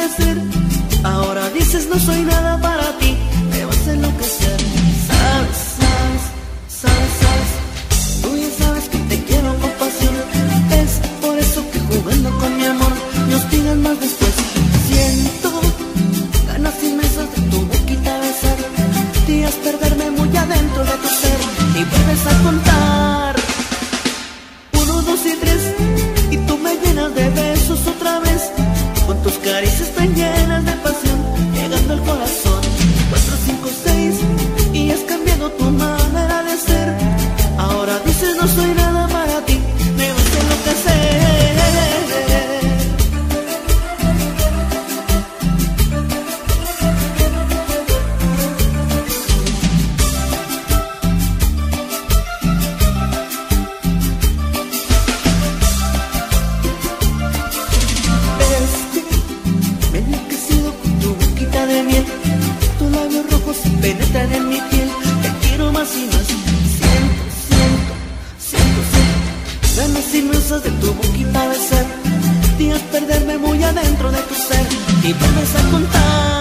decir. Ahora dices no soy nada para ti, me vas a enloquecer. Sabes, sabes, sabes, sabes, tú ya sabes que te quiero con pasión. Es por eso que jugando con mi amor me hostigas más después. Siento ganas inmensas de tu boquita besar, días perderme muy adentro de tu ser. Y vuelves a contar 1, 2 y 3 y tú me llenas de besos otra vez, con tus caricias tan llenas de pasión, llegando al corazón. 4, 5, 6 y has cambiado tu manera de ser. Ahora dices no soy nada para ti, me vas a enloquecer. Tus labios rojos penetran en mi piel, te quiero más y más. Siento, siento, siento, siento ganas inmensas de tu boquita besar, días perderme muy adentro de tu ser. Y vuelves a contar